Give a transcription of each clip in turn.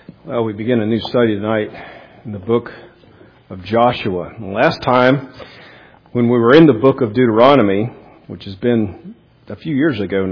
Well, we begin a new study tonight in the book of Joshua. And last time, when we were in the book of Deuteronomy, which has been a few years ago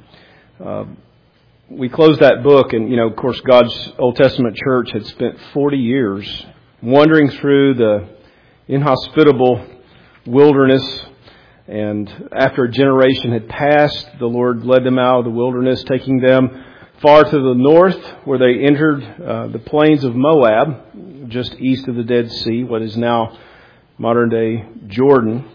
now, we closed that book and, of course, God's Old Testament church had spent 40 years wandering through the inhospitable wilderness. And after a generation had passed, the Lord led them out of the wilderness, taking them far to the north, where they entered the plains of Moab, just east of the Dead Sea, what is now modern-day Jordan.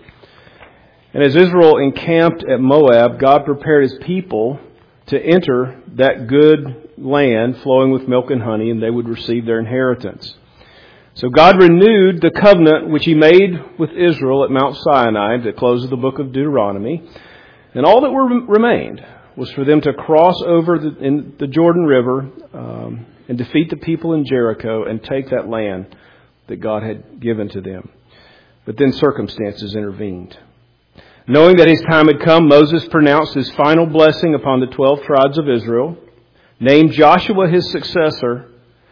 And as Israel encamped at Moab, God prepared His people to enter that good land flowing with milk and honey, and they would receive their inheritance. So God renewed the covenant which He made with Israel at Mount Sinai at the close of the book of Deuteronomy. And all that remained was for them to cross over in the Jordan River and defeat the people in Jericho and take that land that God had given to them. But then circumstances intervened. Knowing that his time had come, Moses pronounced his final blessing upon the 12 tribes of Israel, named Joshua his successor,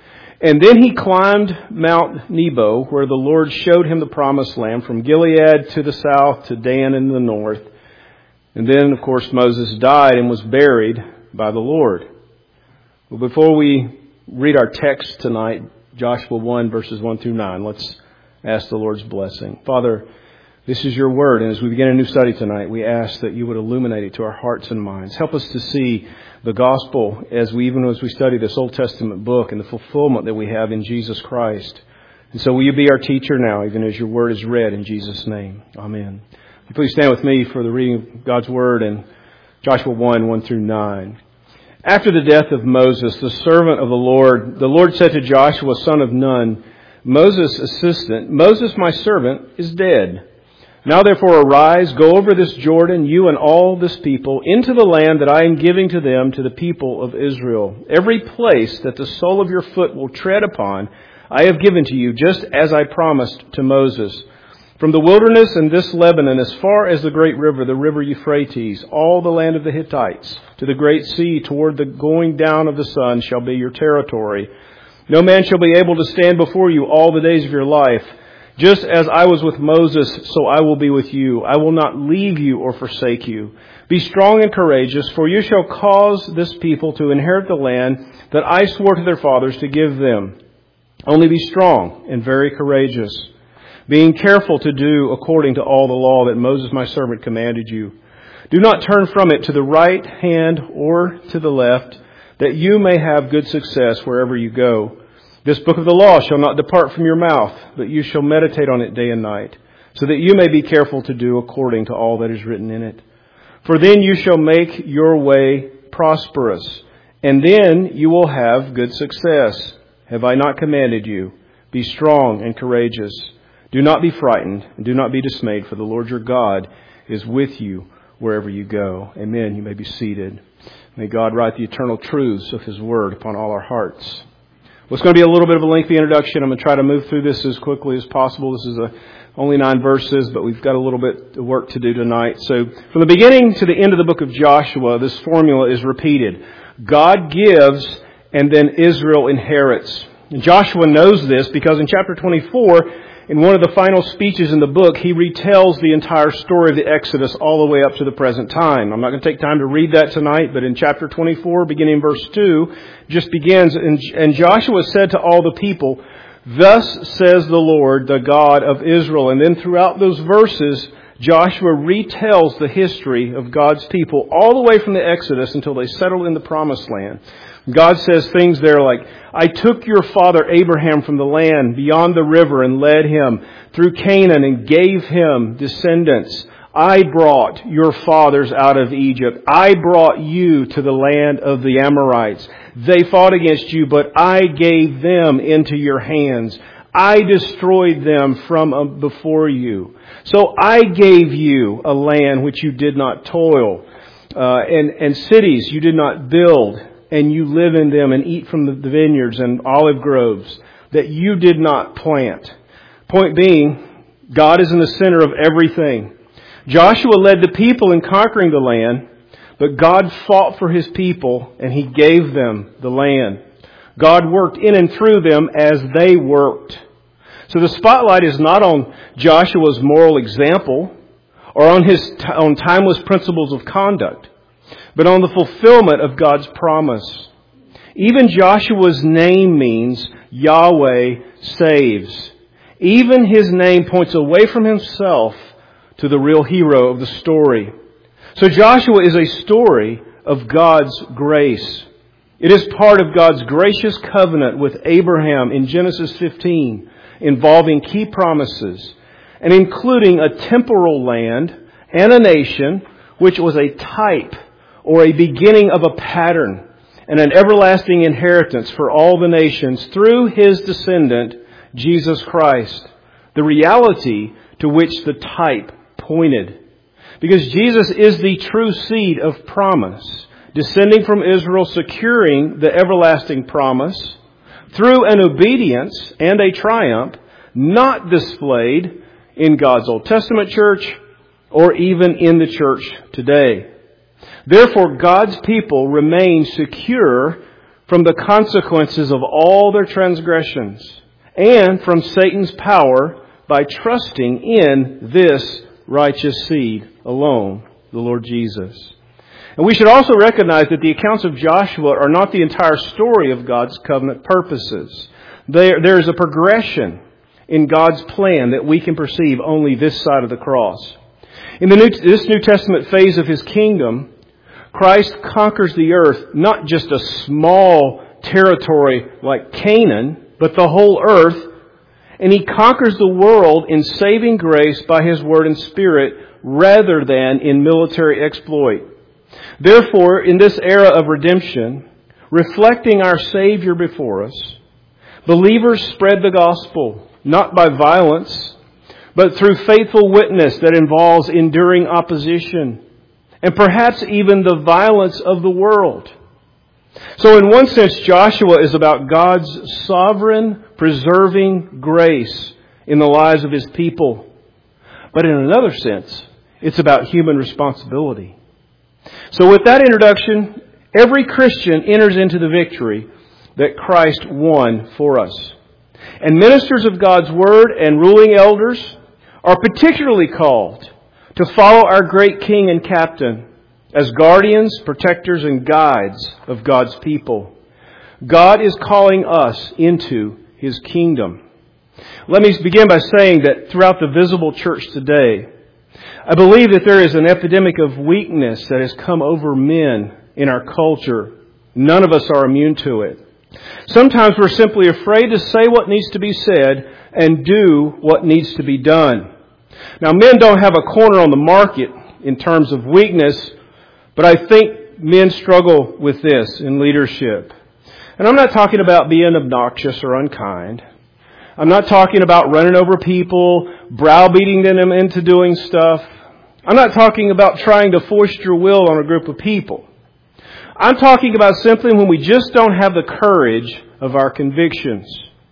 and then he climbed Mount Nebo, where the Lord showed him the promised land, from Gilead to the south to Dan in the north. And then, of course, Moses died and was buried by the Lord. Well, before we read our text tonight, Joshua 1, verses 1 through 9, let's ask the Lord's blessing. Father, this is your word, and as we begin a new study tonight, we ask that you would illuminate it to our hearts and minds. Help us to see the gospel even as we study this Old Testament book and the fulfillment that we have in Jesus Christ. And so will you be our teacher now, even as your word is read in Jesus' name. Amen. Please stand with me for the reading of God's Word in Joshua 1, 1 through 9. After the death of Moses, the servant of the Lord said to Joshua, son of Nun, Moses' assistant, Moses, my servant, is dead. Now therefore arise, go over this Jordan, you and all this people, into the land that I am giving to them, to the people of Israel. Every place that the sole of your foot will tread upon, I have given to you, just as I promised to Moses. From the wilderness and this Lebanon, as far as the great river, the river Euphrates, all the land of the Hittites, to the great sea, toward the going down of the sun, shall be your territory. No man shall be able to stand before you all the days of your life. Just as I was with Moses, so I will be with you. I will not leave you or forsake you. Be strong and courageous, for you shall cause this people to inherit the land that I swore to their fathers to give them. Only be strong and very courageous, being careful to do according to all the law that Moses my servant commanded you. Do not turn from it to the right hand or to the left, that you may have good success wherever you go. This book of the law shall not depart from your mouth, but you shall meditate on it day and night, so that you may be careful to do according to all that is written in it. For then you shall make your way prosperous, and then you will have good success. Have I not commanded you? Be strong and courageous. Do not be frightened, and do not be dismayed, for the Lord your God is with you wherever you go. Amen. You may be seated. May God write the eternal truths of His Word upon all our hearts. Well, it's going to be a little bit of a lengthy introduction. I'm going to try to move through this as quickly as possible. This is only 9 verses, but we've got a little bit of work to do tonight. So from the beginning to the end of the book of Joshua, this formula is repeated. God gives, and then Israel inherits. And Joshua knows this because in chapter 24, in one of the final speeches in the book, he retells the entire story of the Exodus all the way up to the present time. I'm not going to take time to read that tonight, but in chapter 24, beginning in verse 2, just begins, and Joshua said to all the people, Thus says the Lord, the God of Israel. And then throughout those verses, Joshua retells the history of God's people all the way from the Exodus until they settled in the Promised Land. God says things there like, I took your father Abraham from the land beyond the river and led him through Canaan and gave him descendants. I brought your fathers out of Egypt. I brought you to the land of the Amorites. They fought against you, but I gave them into your hands. I destroyed them from before you. So I gave you a land which you did not toil, and cities you did not build, and you live in them and eat from the vineyards and olive groves that you did not plant. Point being, God is in the center of everything. Joshua led the people in conquering the land, but God fought for His people and He gave them the land. God worked in and through them as they worked. So the spotlight is not on Joshua's moral example or on timeless principles of conduct, but on the fulfillment of God's promise. Even Joshua's name means Yahweh saves. Even his name points away from himself to the real hero of the story. So Joshua is a story of God's grace. It is part of God's gracious covenant with Abraham in Genesis 15, involving key promises and including a temporal land and a nation which was a type or a beginning of a pattern and an everlasting inheritance for all the nations through his descendant, Jesus Christ, the reality to which the type pointed. Because Jesus is the true seed of promise, descending from Israel, securing the everlasting promise through an obedience and a triumph not displayed in God's Old Testament church or even in the church today. Therefore, God's people remain secure from the consequences of all their transgressions and from Satan's power by trusting in this righteous seed alone, the Lord Jesus. And we should also recognize that the accounts of Joshua are not the entire story of God's covenant purposes. There is a progression in God's plan that we can perceive only this side of the cross. In this New Testament phase of His kingdom, Christ conquers the earth, not just a small territory like Canaan, but the whole earth. And He conquers the world in saving grace by His Word and Spirit rather than in military exploit. Therefore, in this era of redemption, reflecting our Savior before us, believers spread the gospel, not by violence, but through faithful witness that involves enduring opposition, and perhaps even the violence of the world. So in one sense, Joshua is about God's sovereign, preserving grace in the lives of His people. But in another sense, it's about human responsibility. So with that introduction, every Christian enters into the victory that Christ won for us. And ministers of God's Word and ruling elders are particularly called to follow our great King and Captain as guardians, protectors, and guides of God's people. God is calling us into His kingdom. Let me begin by saying that throughout the visible church today, I believe that there is an epidemic of weakness that has come over men in our culture. None of us are immune to it. Sometimes we're simply afraid to say what needs to be said and do what needs to be done. Now, men don't have a corner on the market in terms of weakness, but I think men struggle with this in leadership. And I'm not talking about being obnoxious or unkind. I'm not talking about running over people, browbeating them into doing stuff. I'm not talking about trying to force your will on a group of people. I'm talking about simply when we just don't have the courage of our convictions.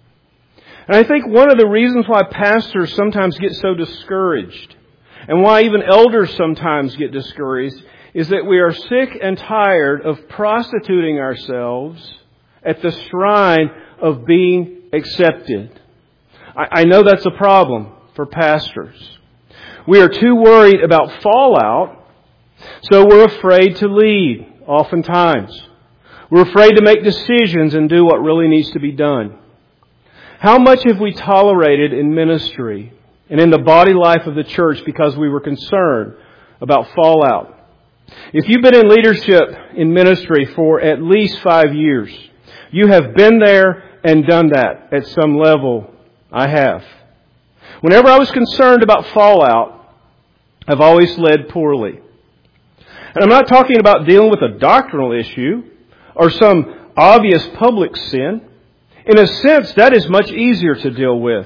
And I think one of the reasons why pastors sometimes get so discouraged, and why even elders sometimes get discouraged, is that we are sick and tired of prostituting ourselves at the shrine of being accepted. I know that's a problem for pastors. We are too worried about fallout, so we're afraid to lead, oftentimes. We're afraid to make decisions and do what really needs to be done. How much have we tolerated in ministry and in the body life of the church because we were concerned about fallout? If you've been in leadership in ministry for at least 5 years, you have been there and done that at some level. I have. Whenever I was concerned about fallout, I've always led poorly. And I'm not talking about dealing with a doctrinal issue or some obvious public sin. In a sense, that is much easier to deal with.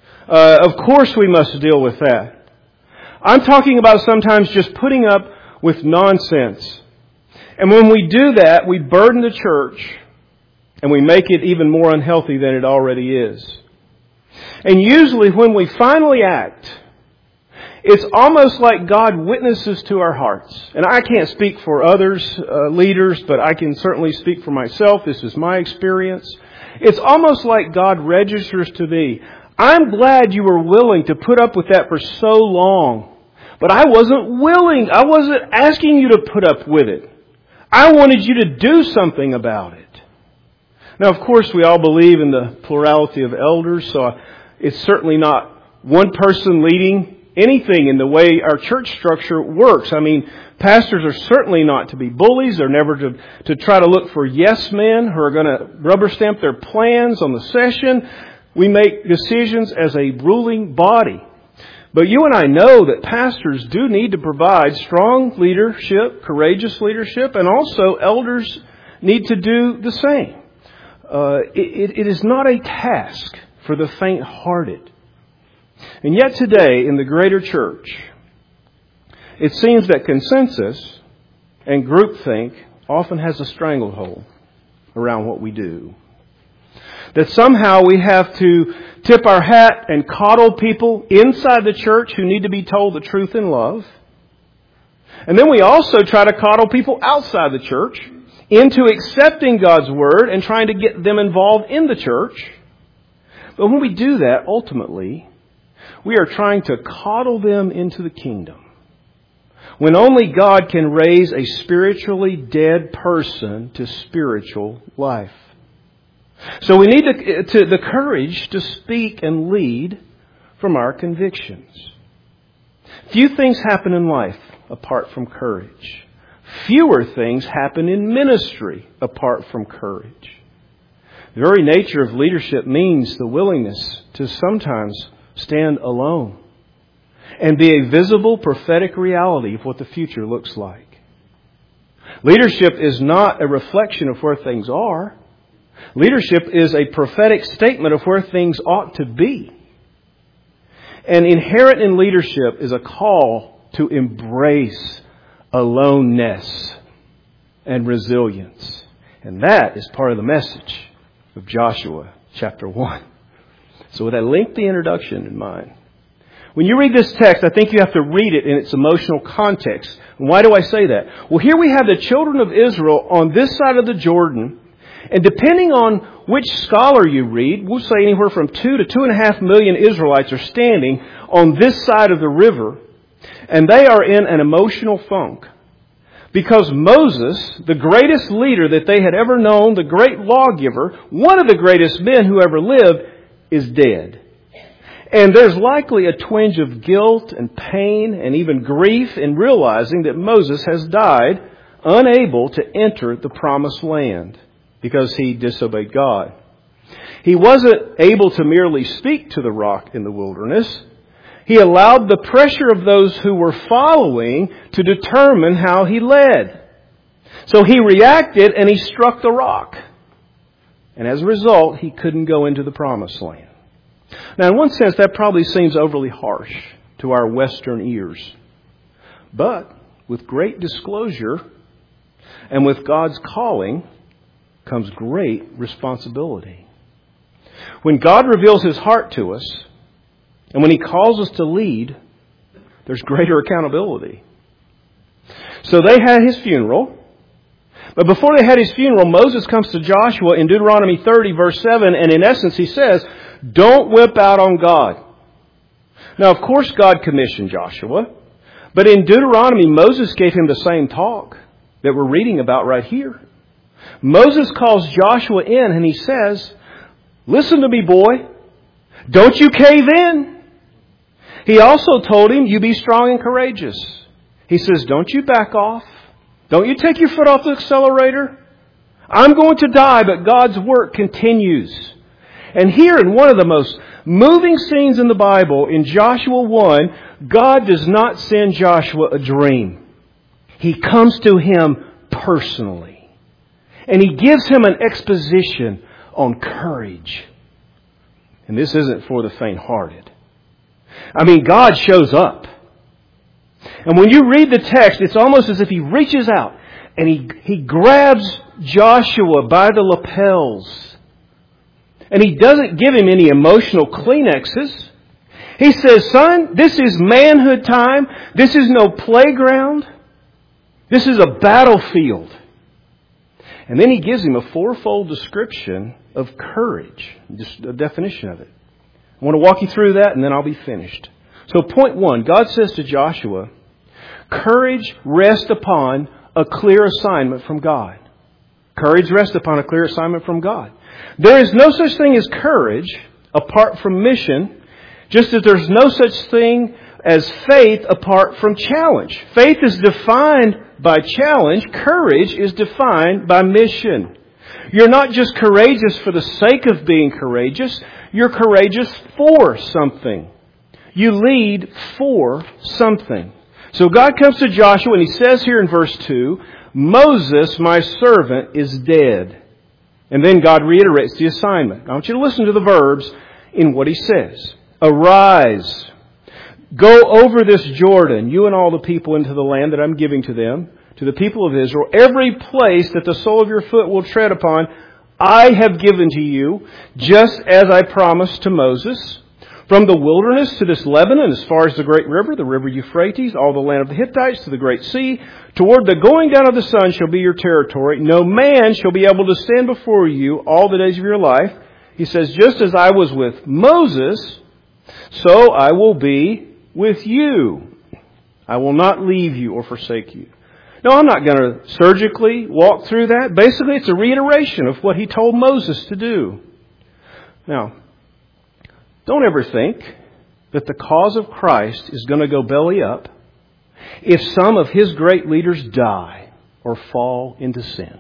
Of course we must deal with that. I'm talking about sometimes just putting up with nonsense. And when we do that, we burden the church and we make it even more unhealthy than it already is. And usually when we finally act, it's almost like God witnesses to our hearts. And I can't speak for others, leaders, but I can certainly speak for myself. This is my experience. It's almost like God registers to me, I'm glad you were willing to put up with that for so long. But I wasn't willing. I wasn't asking you to put up with it. I wanted you to do something about it. Now, of course, we all believe in the plurality of elders, so it's certainly not one person leading anything in the way our church structure works. I mean, pastors are certainly not to be bullies. They're never to try to look for yes men who are going to rubber stamp their plans on the session. We make decisions as a ruling body. But you and I know that pastors do need to provide strong leadership, courageous leadership, and also elders need to do the same. It is not a task for the faint-hearted. And yet today, in the greater church, it seems that consensus and groupthink often has a stranglehold around what we do. That somehow we have to tip our hat and coddle people inside the church who need to be told the truth in love. And then we also try to coddle people outside the church into accepting God's Word and trying to get them involved in the church. But when we do that, ultimately, we are trying to coddle them into the kingdom. When only God can raise a spiritually dead person to spiritual life. So we need the courage to speak and lead from our convictions. Few things happen in life apart from courage. Fewer things happen in ministry apart from courage. The very nature of leadership means the willingness to sometimes stand alone and be a visible prophetic reality of what the future looks like. Leadership is not a reflection of where things are. Leadership is a prophetic statement of where things ought to be. And inherent in leadership is a call to embrace aloneness and resilience. And that is part of the message of Joshua chapter 1. So with that lengthy introduction in mind, when you read this text, I think you have to read it in its emotional context. And why do I say that? Well, here we have the children of Israel on this side of the Jordan. And depending on which scholar you read, we'll say anywhere from 2 to 2.5 million Israelites are standing on this side of the river. And they are in an emotional funk. Because Moses, the greatest leader that they had ever known, the great lawgiver, one of the greatest men who ever lived, is dead. And there's likely a twinge of guilt and pain and even grief in realizing that Moses has died, unable to enter the promised land because he disobeyed God. He wasn't able to merely speak to the rock in the wilderness. He allowed the pressure of those who were following to determine how he led. So he reacted and he struck the rock. And as a result, he couldn't go into the promised land. Now, in one sense, that probably seems overly harsh to our Western ears. But with great disclosure and with God's calling comes great responsibility. When God reveals His heart to us, and when He calls us to lead, there's greater accountability. So they had his funeral. But before they had his funeral, Moses comes to Joshua in Deuteronomy 30, verse 7, and in essence he says, don't whip out on God. Now, of course, God commissioned Joshua. But in Deuteronomy, Moses gave him the same talk that we're reading about right here. Moses calls Joshua in and he says, listen to me, boy. Don't you cave in. He also told him, you be strong and courageous. He says, don't you back off. Don't you take your foot off the accelerator. I'm going to die, but God's work continues. And here in one of the most moving scenes in the Bible, in Joshua 1, God does not send Joshua a dream. He comes to him personally. And He gives him an exposition on courage. And this isn't for the faint-hearted. I mean, God shows up. And when you read the text, it's almost as if He reaches out and He grabs Joshua by the lapels. And He doesn't give him any emotional Kleenexes. He says, son, this is manhood time. This is no playground. This is a battlefield. And then he gives him a fourfold description of courage, just a definition of it. I want to walk you through that, and then I'll be finished. So point 1, God says to Joshua, courage rests upon a clear assignment from God. Courage rests upon a clear assignment from God. There is no such thing as courage apart from mission, just as there's no such thing as faith apart from challenge. Faith is defined by challenge. Courage is defined by mission. You're not just courageous for the sake of being courageous. You're courageous for something. You lead for something. So God comes to Joshua and he says here in verse 2, Moses, my servant, is dead. And then God reiterates the assignment. I want you to listen to the verbs in what he says. Arise, go over this Jordan, you and all the people, into the land that I'm giving to them, to the people of Israel. Every place that the sole of your foot will tread upon, I have given to you, just as I promised to Moses. From the wilderness to this Lebanon, as far as the great river, the river Euphrates, all the land of the Hittites to the great sea, toward the going down of the sun shall be your territory. No man shall be able to stand before you all the days of your life. He says, just as I was with Moses, so I will be with you. I will not leave you or forsake you. No, I'm not going to surgically walk through that. Basically, it's a reiteration of what he told Moses to do. Now, don't ever think that the cause of Christ is going to go belly up if some of his great leaders die or fall into sin.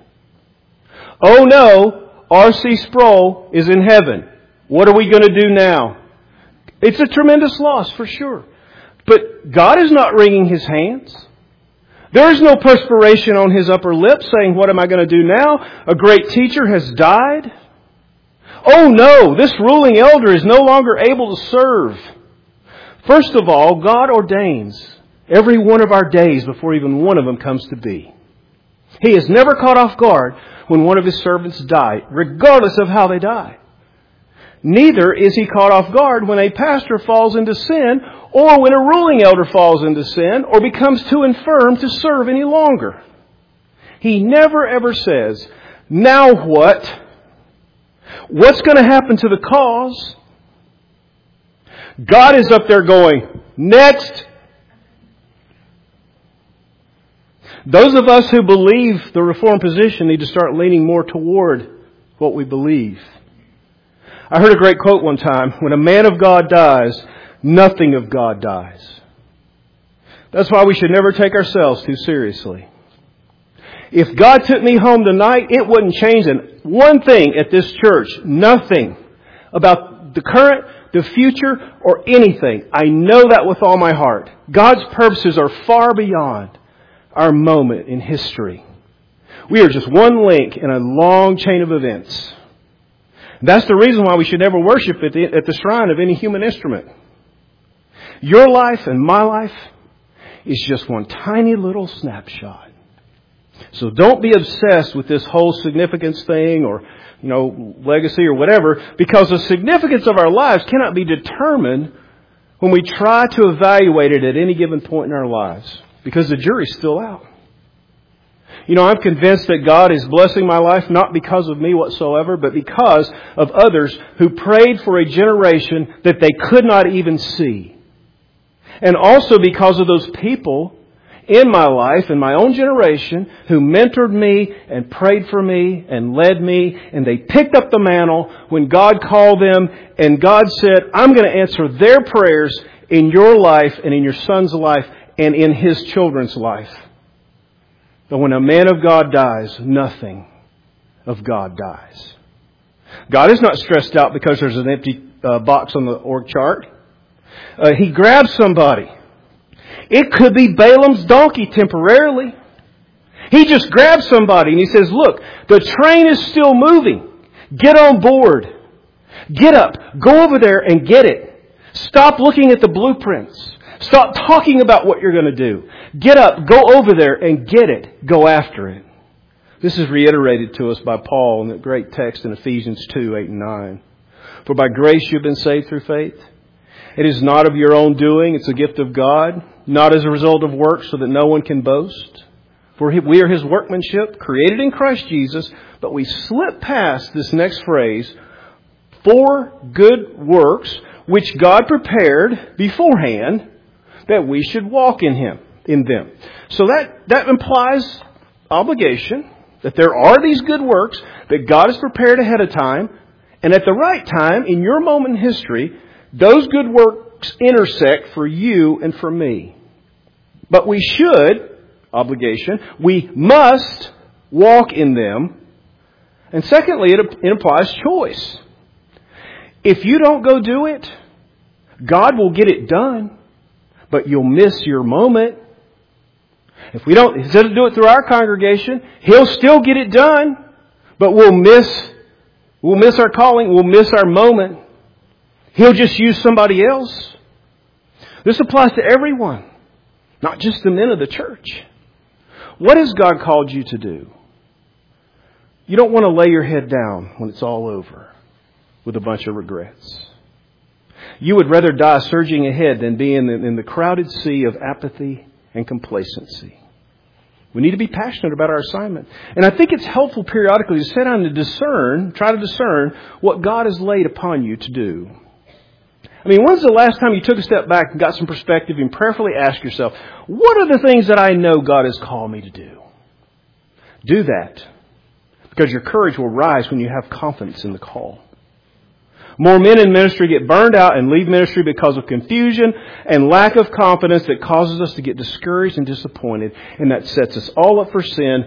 Oh no, R.C. Sproul is in heaven. What are we going to do now? It's a tremendous loss for sure. But God is not wringing his hands. There is no perspiration on his upper lip saying, what am I going to do now? A great teacher has died. Oh no, this ruling elder is no longer able to serve. First of all, God ordains every one of our days before even one of them comes to be. He is never caught off guard when one of his servants die, regardless of how they die. Neither is he caught off guard when a pastor falls into sin, or when a ruling elder falls into sin, or becomes too infirm to serve any longer. He never ever says, now what? What's going to happen to the cause? God is up there going, next. Those of us who believe the Reformed position need to start leaning more toward what we believe. I heard a great quote one time, when a man of God dies, nothing of God dies. That's why we should never take ourselves too seriously. If God took me home tonight, it wouldn't change one thing at this church. Nothing about the current, the future, or anything. I know that with all my heart. God's purposes are far beyond our moment in history. We are just one link in a long chain of events. That's the reason why we should never worship at the shrine of any human instrument. Your life and my life is just one tiny little snapshot. So don't be obsessed with this whole significance thing or, legacy or whatever, because the significance of our lives cannot be determined when we try to evaluate it at any given point in our lives, because the jury's still out. I'm convinced that God is blessing my life not because of me whatsoever, but because of others who prayed for a generation that they could not even see. And also because of those people in my life, in my own generation, who mentored me and prayed for me and led me, and they picked up the mantle when God called them, and God said, I'm going to answer their prayers in your life and in your son's life and in his children's life. But when a man of God dies, nothing of God dies. God is not stressed out because there's an empty box on the org chart. He grabs somebody. It could be Balaam's donkey temporarily. He just grabs somebody and he says, look, the train is still moving. Get on board. Get up. Go over there and get it. Stop looking at the blueprints. Stop talking about what you're going to do. Get up. Go over there and get it. Go after it. This is reiterated to us by Paul in the great text in Ephesians 2, 8 and 9. For by grace you've been saved through faith. It is not of your own doing. It's a gift of God. Not as a result of works, so that no one can boast. For we are His workmanship, created in Christ Jesus, but we slip past this next phrase, for good works, which God prepared beforehand that we should walk in them. So that implies obligation, that there are these good works that God has prepared ahead of time, and at the right time, in your moment in history, those good works intersect for you and for me. But we should, obligation, we must walk in them. And secondly, it implies choice. If you don't go do it, God will get it done, but you'll miss your moment. If we don't, instead of do it through our congregation, He'll still get it done, but we'll miss our calling, we'll miss our moment. He'll just use somebody else. This applies to everyone, not just the men of the church. What has God called you to do? You don't want to lay your head down when it's all over with a bunch of regrets. You would rather die surging ahead than be in the crowded sea of apathy and complacency. We need to be passionate about our assignment. And I think it's helpful periodically to sit down and try to discern what God has laid upon you to do. I mean, when's the last time you took a step back and got some perspective and prayerfully asked yourself, what are the things that I know God has called me to do? Do that, because your courage will rise when you have confidence in the call. More men in ministry get burned out and leave ministry because of confusion and lack of confidence that causes us to get discouraged and disappointed, and that sets us all up for sin.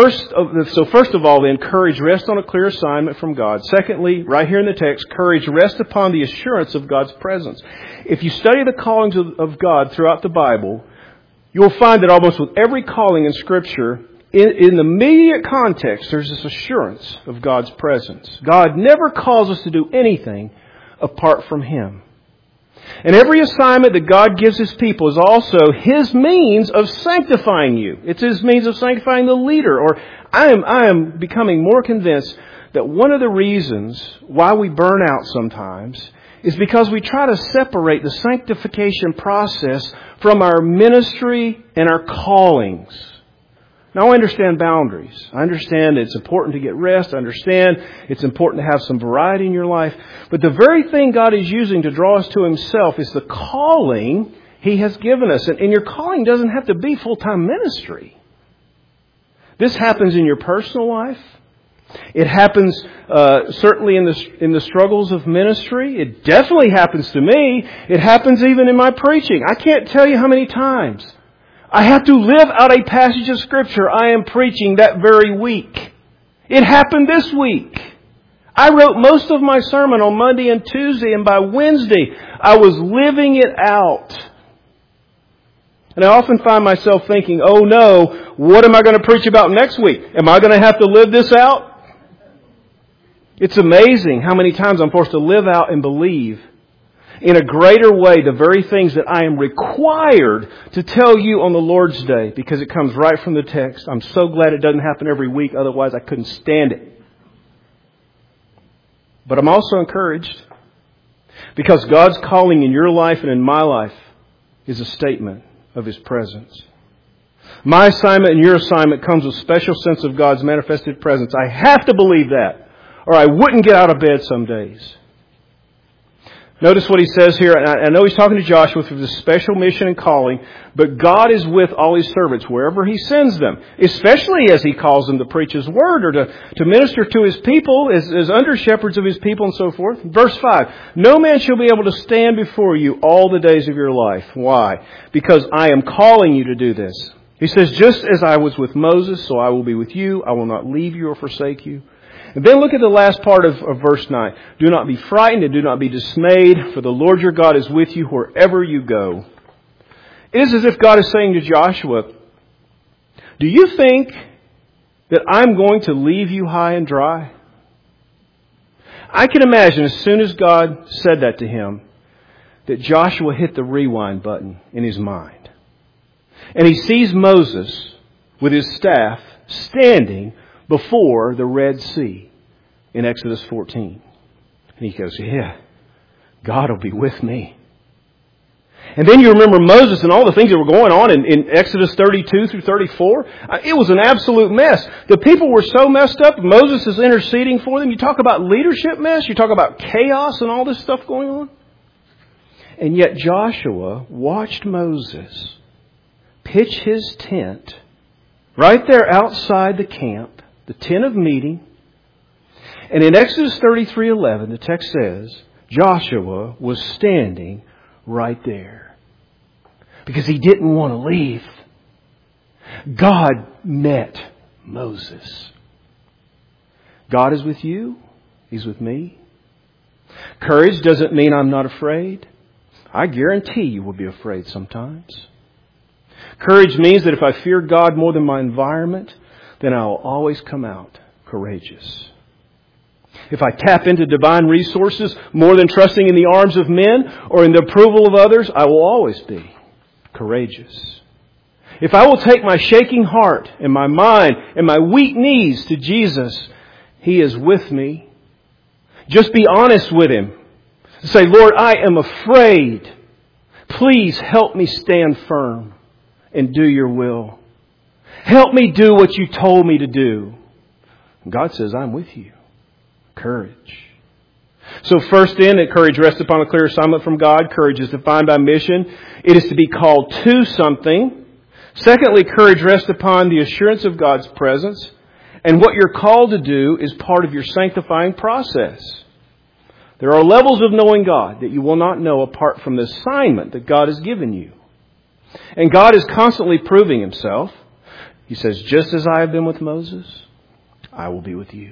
So first of all, then, courage rests on a clear assignment from God. Secondly, right here in the text, courage rests upon the assurance of God's presence. If you study the callings of God throughout the Bible, you'll find that almost with every calling in Scripture, in the immediate context, there's this assurance of God's presence. God never calls us to do anything apart from Him. And every assignment that God gives His people is also His means of sanctifying you. It's His means of sanctifying the leader. Or I am becoming more convinced that one of the reasons why we burn out sometimes is because we try to separate the sanctification process from our ministry and our callings. Now, I understand boundaries. I understand it's important to get rest. I understand it's important to have some variety in your life. But the very thing God is using to draw us to Himself is the calling He has given us. And your calling doesn't have to be full-time ministry. This happens in your personal life. It happens certainly in the struggles of ministry. It definitely happens to me. It happens even in my preaching. I can't tell you how many times I have to live out a passage of Scripture I am preaching that very week. It happened this week. I wrote most of my sermon on Monday and Tuesday, and by Wednesday I was living it out. And I often find myself thinking, oh no, what am I going to preach about next week? Am I going to have to live this out? It's amazing how many times I'm forced to live out and believe in a greater way the very things that I am required to tell you on the Lord's Day, because it comes right from the text. I'm so glad it doesn't happen every week, otherwise I couldn't stand it. But I'm also encouraged because God's calling in your life and in my life is a statement of His presence. My assignment and your assignment comes with a special sense of God's manifested presence. I have to believe that, or I wouldn't get out of bed some days. Notice what he says here. And I know he's talking to Joshua through this special mission and calling, but God is with all His servants wherever He sends them, especially as He calls them to preach His word or to minister to His people as under shepherds of His people and so forth. Verse 5, no man shall be able to stand before you all the days of your life. Why? Because I am calling you to do this. He says, just as I was with Moses, so I will be with you. I will not leave you or forsake you. And then look at the last part of verse 9. Do not be frightened and do not be dismayed, for the Lord your God is with you wherever you go. It is as if God is saying to Joshua, do you think that I'm going to leave you high and dry? I can imagine as soon as God said that to him, that Joshua hit the rewind button in his mind. And he sees Moses with his staff standing before the Red Sea in Exodus 14. And he goes, yeah, God will be with me. And then you remember Moses and all the things that were going on in Exodus 32 through 34. It was an absolute mess. The people were so messed up. Moses is interceding for them. You talk about leadership mess. You talk about chaos and all this stuff going on. And yet Joshua watched Moses pitch his tent right there outside the camp, the tent of meeting. And in Exodus 33:11, the text says, Joshua was standing right there because he didn't want to leave. God met Moses. God is with you. He's with me. Courage doesn't mean I'm not afraid. I guarantee you will be afraid sometimes. Courage means that if I fear God more than my environment, then I will always come out courageous. If I tap into divine resources more than trusting in the arms of men or in the approval of others, I will always be courageous. If I will take my shaking heart and my mind and my weak knees to Jesus, He is with me. Just be honest with Him. Say, Lord, I am afraid. Please help me stand firm and do your will. Help me do what you told me to do. And God says, I'm with you. Courage. So first then, that courage rests upon a clear assignment from God. Courage is defined by mission. It is to be called to something. Secondly, courage rests upon the assurance of God's presence. And what you're called to do is part of your sanctifying process. There are levels of knowing God that you will not know apart from the assignment that God has given you. And God is constantly proving Himself. He says, just as I have been with Moses, I will be with you.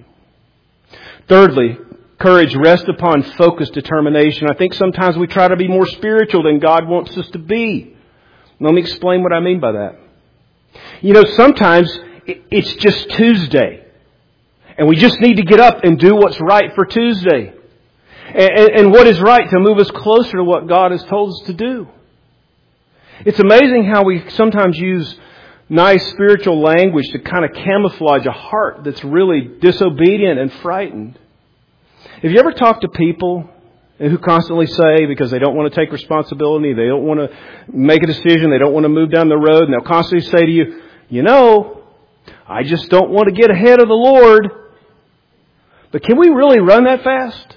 Thirdly, courage rests upon focused determination. I think sometimes we try to be more spiritual than God wants us to be. Let me explain what I mean by that. You know, sometimes it's just Tuesday. And we just need to get up and do what's right for Tuesday. And what is right to move us closer to what God has told us to do. It's amazing how we sometimes use nice spiritual language to kind of camouflage a heart that's really disobedient and frightened. Have you ever talked to people who constantly say, because they don't want to take responsibility, they don't want to make a decision, they don't want to move down the road, and they'll constantly say to you, you know, I just don't want to get ahead of the Lord. But can we really run that fast?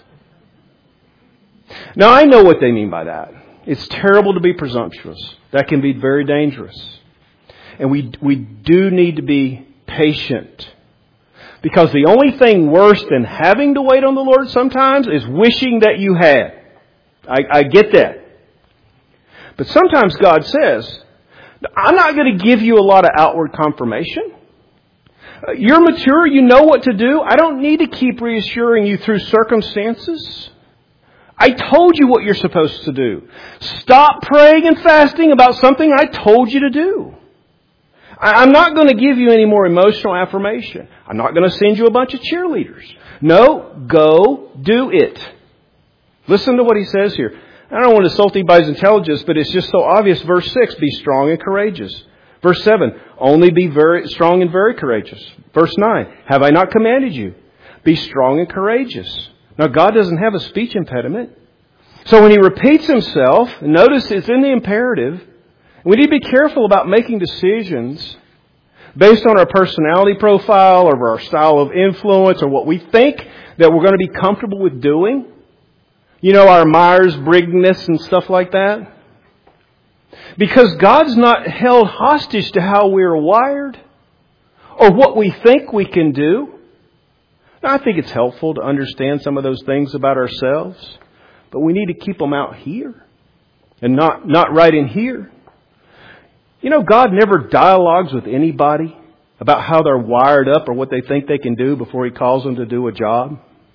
Now, I know what they mean by that. It's terrible to be presumptuous. That can be very dangerous. And we do need to be patient. Because the only thing worse than having to wait on the Lord sometimes is wishing that you had. I get that. But sometimes God says, I'm not going to give you a lot of outward confirmation. You're mature. You know what to do. I don't need to keep reassuring you through circumstances. I told you what you're supposed to do. Stop praying and fasting about something I told you to do. I'm not going to give you any more emotional affirmation. I'm not going to send you a bunch of cheerleaders. No, go do it. Listen to what he says here. I don't want to insult anybody's intelligence, but it's just so obvious. Verse 6, be strong and courageous. Verse 7, only be very strong and very courageous. Verse 9, have I not commanded you? Be strong and courageous. Now, God doesn't have a speech impediment. So when He repeats Himself, notice it's in the imperative. We need to be careful about making decisions based on our personality profile or our style of influence or what we think that we're going to be comfortable with doing. You know, our Myers-Briggsness and stuff like that. Because God's not held hostage to how we're wired or what we think we can do. Now, I think it's helpful to understand some of those things about ourselves, but we need to keep them out here and not right in here. You know, God never dialogues with anybody about how they're wired up or what they think they can do before He calls them to do a job.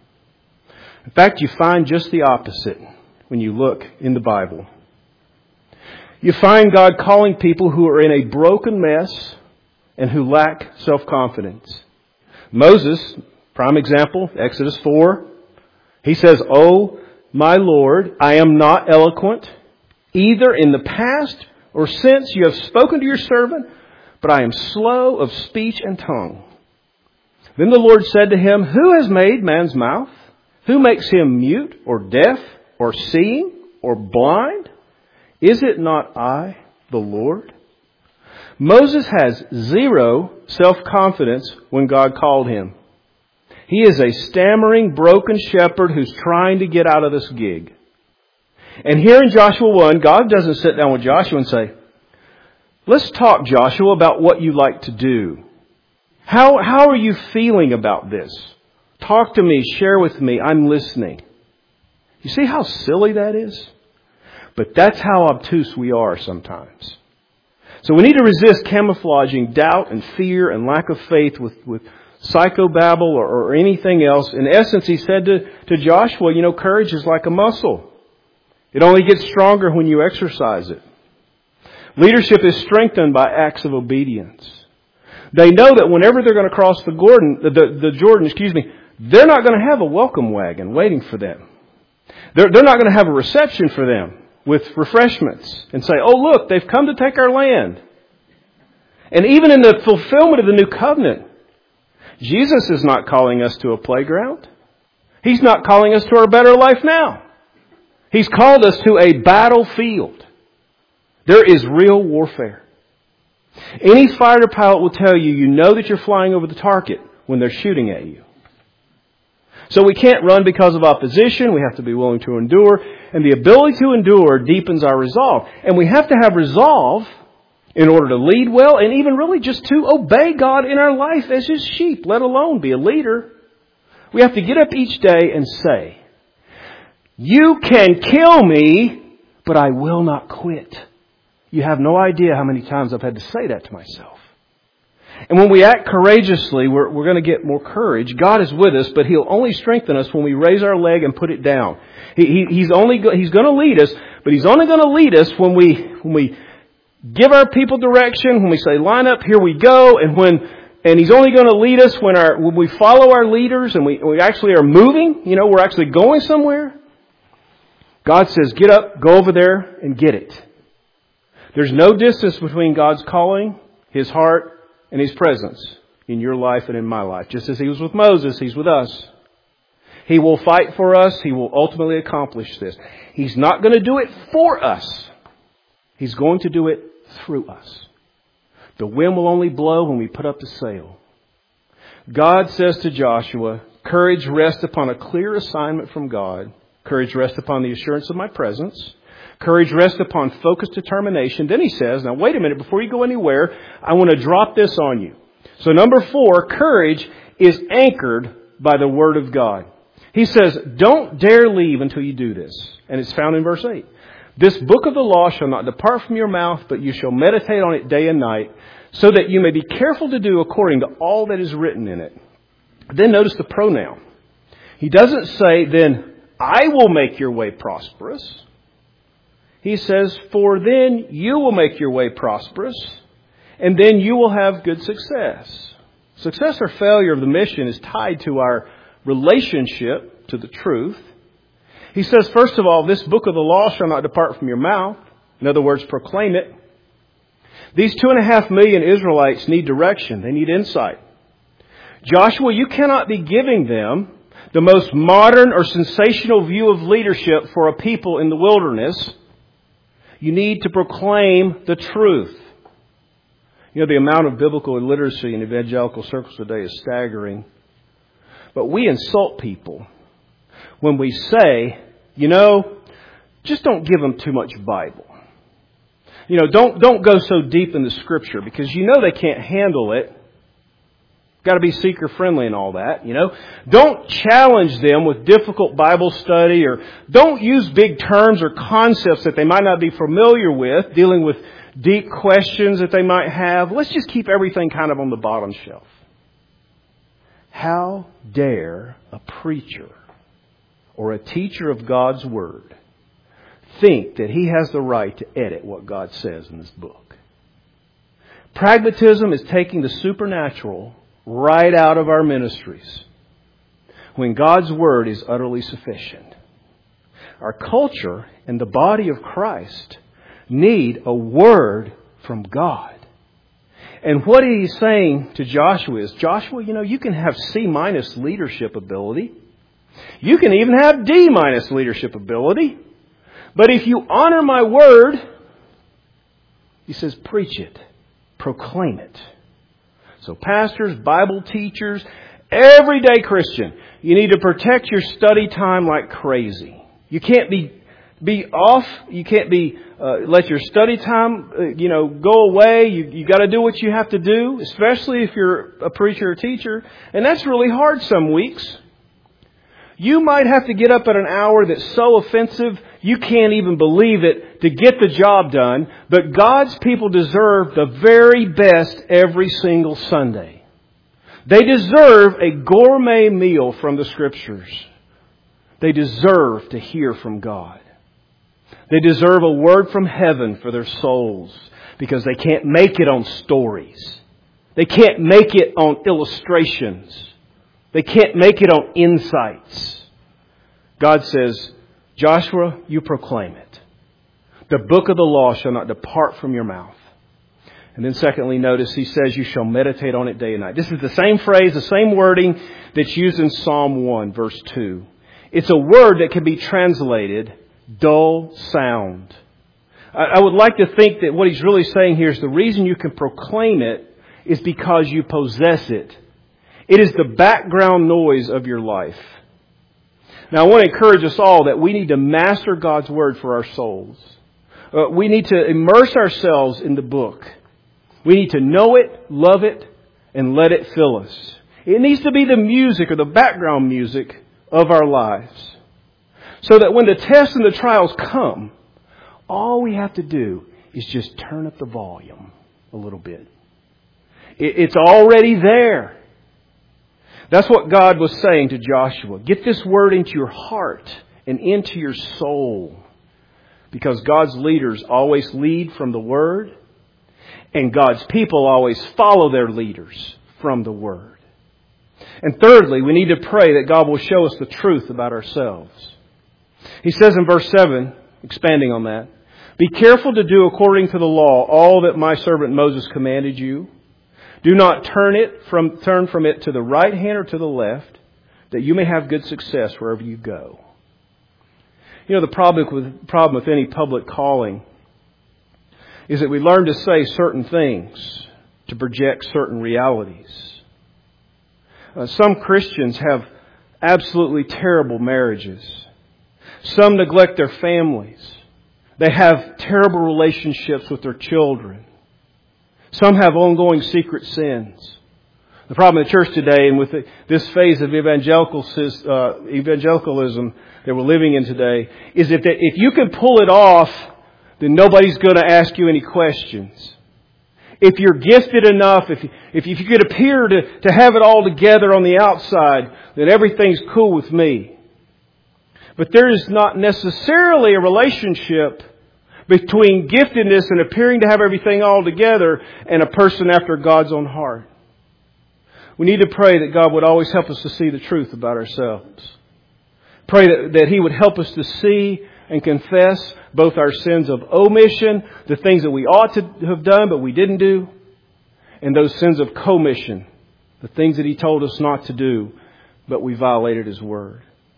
In fact, you find just the opposite when you look in the Bible. You find God calling people who are in a broken mess and who lack self-confidence. Moses, prime example, Exodus 4. He says, "Oh, my Lord, I am not eloquent, either in the past or since you have spoken to your servant, but I am slow of speech and tongue." Then the Lord said to him, "Who has made man's mouth? Who makes him mute or deaf or seeing or blind? Is it not I, the Lord? Moses has zero self-confidence when God called him. He is a stammering, broken shepherd who's trying to get out of this gig. And here in Joshua 1, God doesn't sit down with Joshua and say, let's talk, Joshua, about what you like to do. How are you feeling about this? Talk to me, share with me, I'm listening. You see how silly that is? But that's how obtuse we are sometimes. So we need to resist camouflaging doubt and fear and lack of faith with psychobabble or anything else. In essence, he said to Joshua, courage is like a muscle. It only gets stronger when you exercise it. Leadership is strengthened by acts of obedience. They know that whenever they're going to cross the Jordan, they're not going to have a welcome wagon waiting for them. They're not going to have a reception for them with refreshments and say, oh, look, they've come to take our land. And even in the fulfillment of the new covenant, Jesus is not calling us to a playground. He's not calling us to our better life now. He's called us to a battlefield. There is real warfare. Any fighter pilot will tell you, you know that you're flying over the target when they're shooting at you. So we can't run because of opposition. We have to be willing to endure. And the ability to endure deepens our resolve. And we have to have resolve in order to lead well and even really just to obey God in our life as His sheep, let alone be a leader. We have to get up each day and say, you can kill me, but I will not quit. You have no idea how many times I've had to say that to myself. And when we act courageously, we're going to get more courage. God is with us, but He'll only strengthen us when we raise our leg and put it down. He's going to lead us, but He's only going to lead us when we give our people direction, when we say, line up, here we go, and He's only going to lead us when we follow our leaders and we actually are moving, we're actually going somewhere. God says, get up, go over there, and get it. There's no distance between God's calling, His heart, and His presence in your life and in my life. Just as He was with Moses, He's with us. He will fight for us. He will ultimately accomplish this. He's not going to do it for us. He's going to do it through us. The wind will only blow when we put up the sail. God says to Joshua, courage rests upon a clear assignment from God. Courage rests upon the assurance of my presence. Courage rests upon focused determination. Then he says, now wait a minute, before you go anywhere, I want to drop this on you. So number 4, courage is anchored by the Word of God. He says, don't dare leave until you do this. And it's found in verse 8. This book of the law shall not depart from your mouth, but you shall meditate on it day and night, so that you may be careful to do according to all that is written in it. Then notice the pronoun. He doesn't say, then I will make your way prosperous. He says, for then you will make your way prosperous, and then you will have good success. Success or failure of the mission is tied to our relationship to the truth. He says, first of all, this book of the law shall not depart from your mouth. In other words, proclaim it. These 2.5 million Israelites need direction. They need insight. Joshua, you cannot be giving them the most modern or sensational view of leadership for a people in the wilderness. You need to proclaim the truth. The amount of biblical illiteracy in evangelical circles today is staggering. But we insult people when we say, just don't give them too much Bible. Don't go so deep in the Scripture because they can't handle it. Got to be seeker friendly and all that, Don't challenge them with difficult Bible study, or don't use big terms or concepts that they might not be familiar with, dealing with deep questions that they might have. Let's just keep everything kind of on the bottom shelf. How dare a preacher or a teacher of God's Word think that he has the right to edit what God says in this book? Pragmatism is taking the supernatural right out of our ministries when God's Word is utterly sufficient. Our culture and the body of Christ need a Word from God. And what he's saying to Joshua is, Joshua, you can have C- leadership ability. You can even have D- leadership ability. But if you honor my Word, He says, preach it. Proclaim it. So pastors, Bible teachers, everyday Christian, you need to protect your study time like crazy. You can't be off. You can't let your study time, go away. You got to do what you have to do, especially if you're a preacher or teacher. And that's really hard some weeks. You might have to get up at an hour that's so offensive you can't even believe it to get the job done. But God's people deserve the very best every single Sunday. They deserve a gourmet meal from the Scriptures. They deserve to hear from God. They deserve a word from heaven for their souls because they can't make it on stories. They can't make it on illustrations. They can't make it on insights. God says, Joshua, you proclaim it. The book of the law shall not depart from your mouth. And then secondly, notice he says, you shall meditate on it day and night. This is the same phrase, the same wording that's used in Psalm 1, verse 2. It's a word that can be translated dull sound. I would like to think that what he's really saying here is the reason you can proclaim it is because you possess it. It is the background noise of your life. Now I want to encourage us all that we need to master God's Word for our souls. We need to immerse ourselves in the book. We need to know it, love it, and let it fill us. It needs to be the music or the background music of our lives. So that when the tests and the trials come, all we have to do is just turn up the volume a little bit. It's already there. That's what God was saying to Joshua. Get this word into your heart and into your soul. Because God's leaders always lead from the Word. And God's people always follow their leaders from the Word. And thirdly, we need to pray that God will show us the truth about ourselves. He says in verse 7, expanding on that, be careful to do according to the law all that my servant Moses commanded you. Do not turn from it to the right hand or to the left, that you may have good success wherever you go. You know, the problem with any public calling is that we learn to say certain things to project certain realities. Some Christians have absolutely terrible marriages. Some neglect their families. They have terrible relationships with their children. Some have ongoing secret sins. The problem in the church today and with this phase of evangelicalism that we're living in today is that if you can pull it off, then nobody's going to ask you any questions. If you're gifted enough, if you could appear to have it all together on the outside, then everything's cool with me. But there is not necessarily a relationship between giftedness and appearing to have everything all together and a person after God's own heart. We need to pray that God would always help us to see the truth about ourselves. Pray that He would help us to see and confess both our sins of omission, the things that we ought to have done but we didn't do, and those sins of commission, the things that He told us not to do but we violated His Word.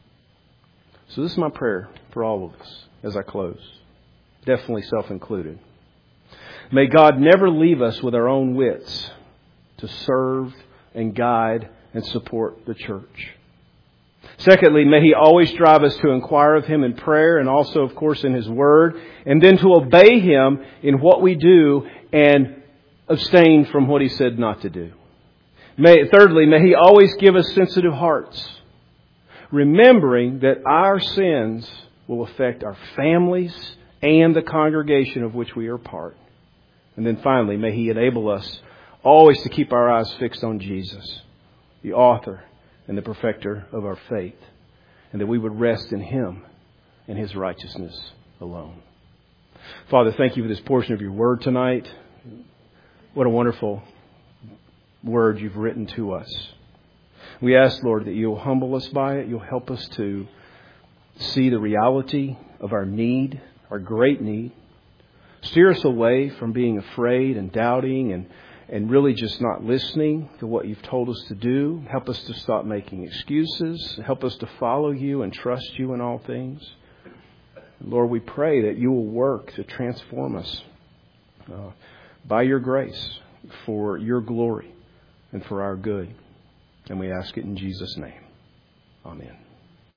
So this is my prayer for all of us as I close. Definitely self-included. May God never leave us with our own wits to serve and guide and support the church. Secondly, may He always drive us to inquire of Him in prayer and also, of course, in His Word, and then to obey Him in what we do and abstain from what He said not to do. Thirdly, may He always give us sensitive hearts, remembering that our sins will affect our families and the congregation of which we are part. And then finally, may He enable us always to keep our eyes fixed on Jesus, the author and the perfecter of our faith, and that we would rest in Him and His righteousness alone. Father, thank You for this portion of Your Word tonight. What a wonderful Word You've written to us. We ask, Lord, that You'll humble us by it. You'll help us to see the reality of our need, our great need. Steer us away from being afraid and doubting and really just not listening to what You've told us to do. Help us to stop making excuses. Help us to follow You and trust You in all things. Lord, we pray that You will work to transform us by your grace, for your glory, and for our good. And we ask it in Jesus' name. Amen.